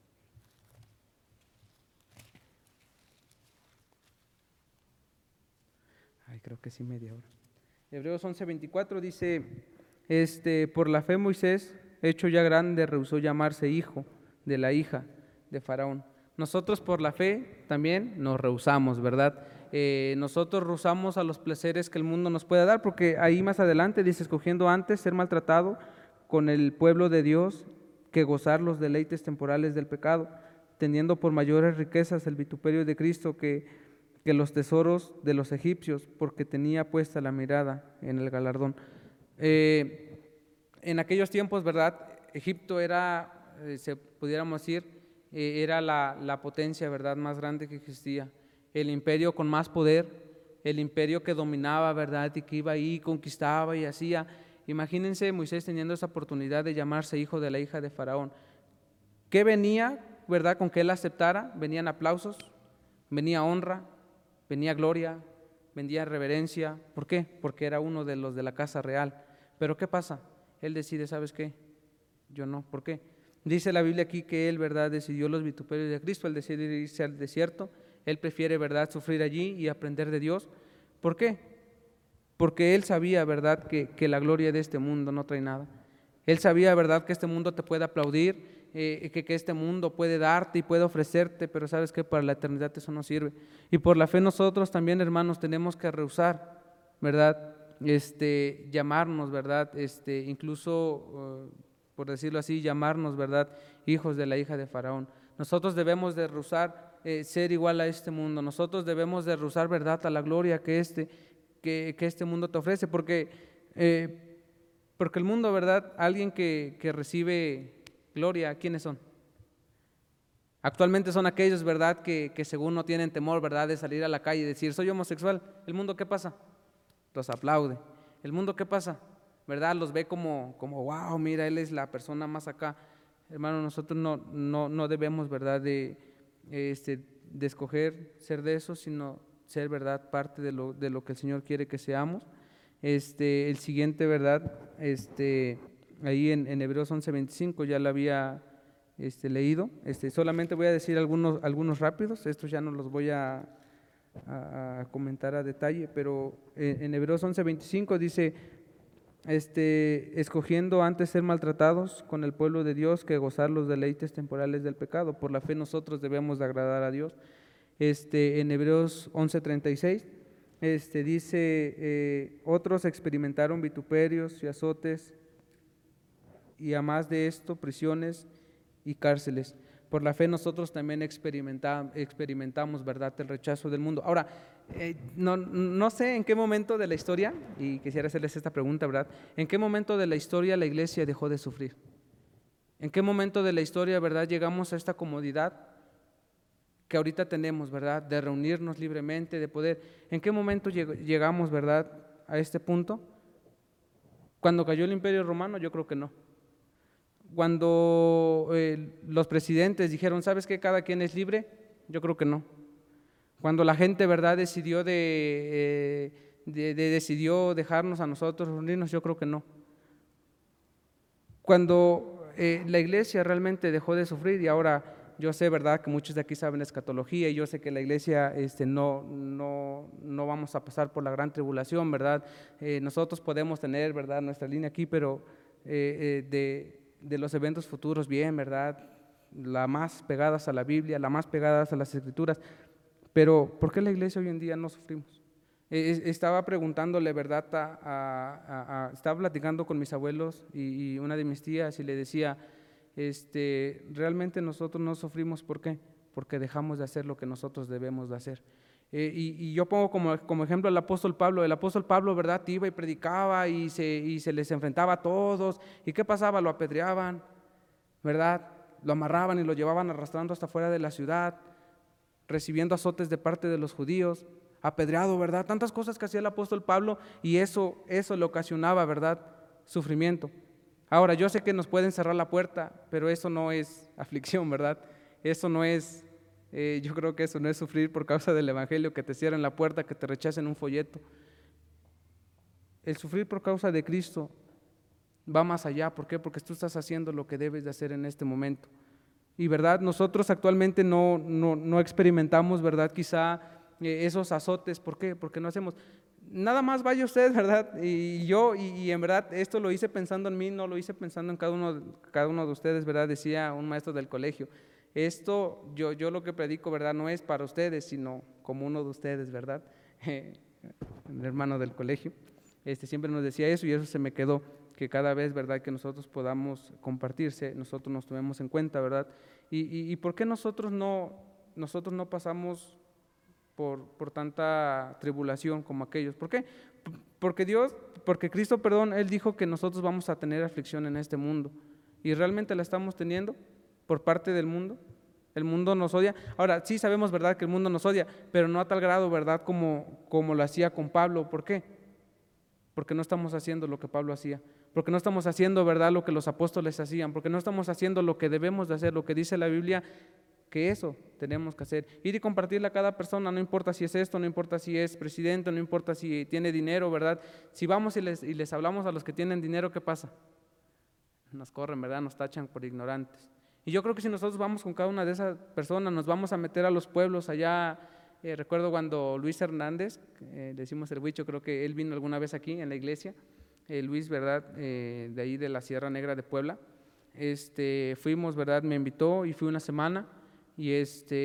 Creo que sí, media hora. Hebreos 11:24 dice, por la fe Moisés, hecho ya grande, rehusó llamarse hijo de la hija de Faraón. Nosotros por la fe también nos rehusamos, ¿verdad? Nosotros rehusamos a los placeres que el mundo nos pueda dar, porque ahí más adelante dice, escogiendo antes ser maltratado con el pueblo de Dios que gozar los deleites temporales del pecado, teniendo por mayores riquezas el vituperio de Cristo que los tesoros de los egipcios, porque tenía puesta la mirada en el galardón. En aquellos tiempos, ¿verdad?, Egipto era pudiéramos decir, era la potencia, ¿verdad?, más grande que existía, el imperio con más poder, el imperio que dominaba, ¿verdad?, y que iba ahí, conquistaba y hacía. Imagínense Moisés teniendo esa oportunidad de llamarse hijo de la hija de Faraón. ¿Qué venía, verdad, con que él aceptara? Venían aplausos, venía honra, venía gloria, venía reverencia. ¿Por qué? Porque era uno de los de la casa real. Pero ¿qué pasa? Él decide, ¿sabes qué? Yo no. ¿Por qué? Dice la Biblia aquí que él, ¿verdad?, decidió los vituperios de Cristo, él decide irse al desierto, él prefiere, ¿verdad?, sufrir allí y aprender de Dios. ¿Por qué? Porque él sabía, ¿verdad?, que la gloria de este mundo no trae nada. Él sabía, ¿verdad?, que este mundo te puede aplaudir, que este mundo puede darte y puede ofrecerte, pero sabes que para la eternidad eso no sirve. Y por la fe nosotros también, hermanos, tenemos que rehusar, ¿verdad?, llamarnos, ¿verdad?, incluso, por decirlo así, llamarnos, ¿verdad?, hijos de la hija de Faraón. Nosotros debemos de rehusar ser igual a este mundo. Nosotros debemos de rehusar, ¿verdad?, a la gloria que este mundo te ofrece, porque el mundo, ¿verdad?, alguien que recibe gloria, ¿quiénes son? Actualmente son aquellos, ¿verdad?, que según no tienen temor, ¿verdad?, de salir a la calle y decir, soy homosexual. ¿El mundo qué pasa? Los aplaude. ¿El mundo qué pasa? ¿Verdad? Los ve como wow, mira, él es la persona más acá. Hermano, nosotros no debemos, ¿verdad?, de escoger ser de eso, sino ser, ¿verdad?, parte de lo que el Señor quiere que seamos. El siguiente, ¿verdad?, ahí en Hebreos 11:25 ya lo había leído. Solamente voy a decir algunos rápidos, estos ya no los voy a comentar a detalle, pero en Hebreos 11:25 dice, escogiendo antes ser maltratados con el pueblo de Dios que gozar los deleites temporales del pecado. Por la fe nosotros debemos de agradar a Dios. En Hebreos 11:36 dice, otros experimentaron vituperios y azotes, y a más de esto, prisiones y cárceles. Por la fe nosotros también experimentamos, ¿verdad?, el rechazo del mundo. Ahora, no sé en qué momento de la historia, y quisiera hacerles esta pregunta, ¿verdad? ¿En qué momento de la historia la iglesia dejó de sufrir? ¿En qué momento de la historia, verdad, llegamos a esta comodidad que ahorita tenemos, ¿verdad?, de reunirnos libremente, de poder? ¿En qué momento llegamos, verdad, a este punto? ¿Cuando cayó el Imperio Romano? Yo creo que no. Cuando los presidentes dijeron, ¿sabes qué? Cada quien es libre, yo creo que no. Cuando la gente, ¿verdad?, decidió decidió dejarnos a nosotros reunirnos, yo creo que no. Cuando la iglesia realmente dejó de sufrir, y ahora yo sé, ¿verdad?, que muchos de aquí saben escatología, y yo sé que la iglesia no vamos a pasar por la gran tribulación, ¿verdad? Nosotros podemos tener, ¿verdad?, nuestra línea aquí, pero de los eventos futuros, bien, ¿verdad?, las más pegadas a la Biblia, las más pegadas a las Escrituras. Pero ¿por qué la iglesia hoy en día no sufrimos? Estaba preguntándole, ¿verdad?, estaba platicando con mis abuelos y una de mis tías, y le decía, realmente nosotros no sufrimos. ¿Por qué? Porque dejamos de hacer lo que nosotros debemos de hacer. Y yo pongo como ejemplo al apóstol Pablo. El apóstol Pablo, ¿verdad?, iba y predicaba y se les enfrentaba a todos. ¿Y qué pasaba? Lo apedreaban, ¿verdad? Lo amarraban y lo llevaban arrastrando hasta fuera de la ciudad, recibiendo azotes de parte de los judíos, apedreado, ¿verdad? Tantas cosas que hacía el apóstol Pablo, y eso le ocasionaba, ¿verdad?, sufrimiento. Ahora, yo sé que nos pueden cerrar la puerta, pero eso no es aflicción, ¿verdad? Eso no es... yo creo que eso no es sufrir por causa del evangelio, que te cierren la puerta, que te rechacen un folleto. El sufrir por causa de Cristo va más allá. ¿Por qué? Porque tú estás haciendo lo que debes de hacer en este momento. Y verdad, nosotros actualmente no experimentamos, ¿verdad?, quizá esos azotes. ¿Por qué? Porque no hacemos. Nada más vaya usted, ¿verdad? Y en verdad esto lo hice pensando en mí, no lo hice pensando en cada uno de ustedes, ¿verdad? Decía un maestro del colegio. Esto, yo lo que predico, ¿verdad?, no es para ustedes, sino como uno de ustedes, ¿verdad? El hermano del colegio, siempre nos decía eso, y eso se me quedó, que cada vez, ¿verdad?, que nosotros podamos compartirse, nosotros nos tomemos en cuenta, ¿verdad? ¿Y por qué nosotros no pasamos por tanta tribulación como aquellos? ¿Por qué? Porque Cristo, Él dijo que nosotros vamos a tener aflicción en este mundo. ¿Y realmente la estamos teniendo por parte del mundo? El mundo nos odia. Ahora, sí sabemos, ¿verdad?, que el mundo nos odia, pero no a tal grado, ¿verdad?, como lo hacía con Pablo. ¿Por qué? Porque no estamos haciendo lo que Pablo hacía, porque no estamos haciendo, ¿verdad?, lo que los apóstoles hacían, porque no estamos haciendo lo que debemos de hacer, lo que dice la Biblia, que eso tenemos que hacer. Ir y compartirle a cada persona, no importa si es esto, no importa si es presidente, no importa si tiene dinero, ¿verdad? Si vamos y les hablamos a los que tienen dinero, ¿qué pasa? Nos corren, ¿verdad? Nos tachan por ignorantes. Y yo creo que si nosotros vamos con cada una de esas personas, nos vamos a meter a los pueblos allá. Recuerdo cuando Luis Hernández, le decimos el Huicho, creo que él vino alguna vez aquí en la iglesia, Luis, ¿verdad?, de ahí de la Sierra Negra de Puebla. Fuimos, ¿verdad?, me invitó y fui una semana y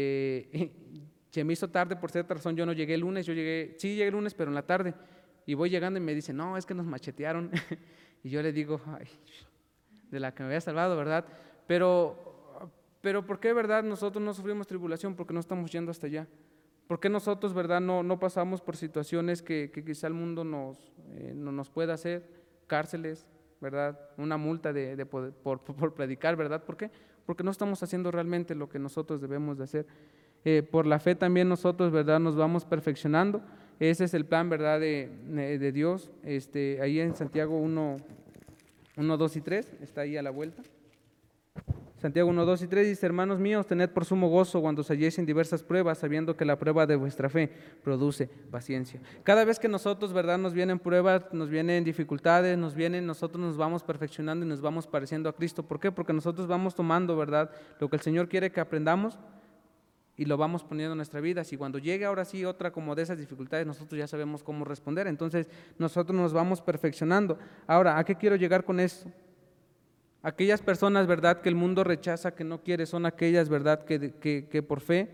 se me hizo tarde por cierta razón. Yo no llegué el lunes, llegué el lunes, pero en la tarde, y voy llegando y me dice, no, es que nos machetearon. Y yo le digo, ay, de la que me había salvado, ¿verdad? Pero ¿por qué, verdad, nosotros no sufrimos tribulación? Porque no estamos yendo hasta allá. ¿Por qué nosotros, verdad, no pasamos por situaciones que quizá el mundo no nos pueda hacer? Cárceles, ¿verdad? Una multa por predicar, ¿verdad? ¿Por qué? Porque no estamos haciendo realmente lo que nosotros debemos de hacer. Por la fe también nosotros, ¿verdad?, nos vamos perfeccionando. Ese es el plan, ¿verdad?, de Dios. Ahí en Santiago 1, 2 y 3, está ahí a la vuelta. Santiago 1, 2 y 3 dice, hermanos míos, tened por sumo gozo cuando os halléis en diversas pruebas, sabiendo que la prueba de vuestra fe produce paciencia. Cada vez que nosotros, ¿verdad?, nos vienen pruebas, nos vienen dificultades, nosotros nos vamos perfeccionando y nos vamos pareciendo a Cristo. ¿Por qué? Porque nosotros vamos tomando, ¿verdad?, lo que el Señor quiere que aprendamos y lo vamos poniendo en nuestra vida. Si cuando llegue ahora sí otra como de esas dificultades, nosotros ya sabemos cómo responder. Entonces nosotros nos vamos perfeccionando. Ahora, ¿a qué quiero llegar con esto? Aquellas personas, ¿verdad?, que el mundo rechaza, que no quiere, son aquellas, ¿verdad?, que por fe,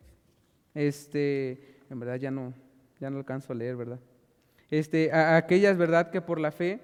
en verdad ya no alcanzo a leer, ¿verdad? Aquellas, ¿verdad?, que por la fe,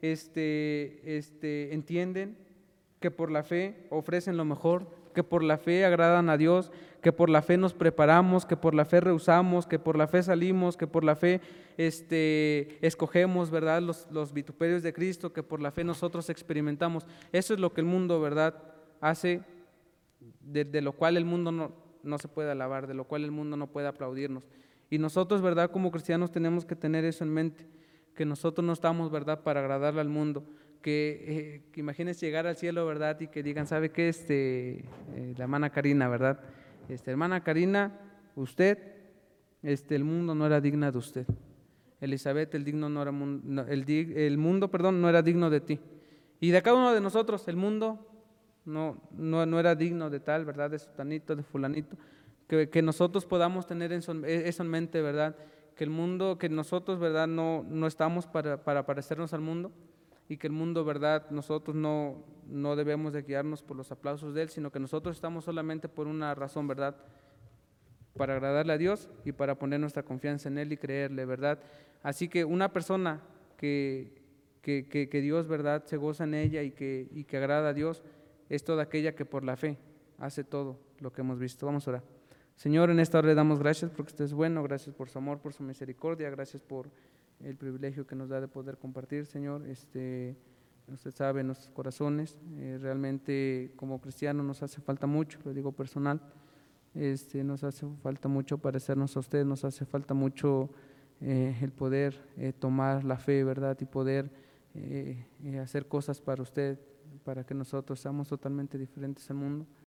entienden, que por la fe ofrecen lo mejor, que por la fe agradan a Dios, que por la fe nos preparamos, que por la fe rehusamos, que por la fe salimos, que por la fe escogemos, ¿verdad?, los vituperios de Cristo, que por la fe nosotros experimentamos. Eso es lo que el mundo, ¿verdad?, hace, de lo cual el mundo no se puede alabar, de lo cual el mundo no puede aplaudirnos. Y nosotros, ¿verdad?, como cristianos tenemos que tener eso en mente, que nosotros no estamos, ¿verdad?, para agradarle al mundo. Que imagínense llegar al cielo, ¿verdad?, y que digan, ¿sabe qué? La hermana Karina, ¿verdad? Hermana Karina, usted, el mundo no era digna de usted. Elizabeth, el mundo, perdón, no era digno de ti. Y de cada uno de nosotros, el mundo no era digno de tal, ¿verdad?, de sutanito, de fulanito. Que nosotros podamos tener eso en mente, ¿verdad? Que el mundo, que nosotros, ¿verdad?, no estamos para parecernos al mundo, y que el mundo, ¿verdad?, nosotros no debemos de guiarnos por los aplausos de él, sino que nosotros estamos solamente por una razón, ¿verdad?, para agradarle a Dios y para poner nuestra confianza en él y creerle, ¿verdad? Así que una persona que Dios, ¿verdad?, se goza en ella y que agrada a Dios, es toda aquella que por la fe hace todo lo que hemos visto. Vamos a orar. Señor, en esta hora le damos gracias porque usted es bueno, gracias por su amor, por su misericordia, gracias por el privilegio que nos da de poder compartir, Señor. Usted sabe nuestros corazones, realmente como cristianos nos hace falta mucho, lo digo personal, nos hace falta mucho parecernos a usted, nos hace falta mucho el poder tomar la fe, ¿verdad?, y poder hacer cosas para usted, para que nosotros seamos totalmente diferentes al mundo.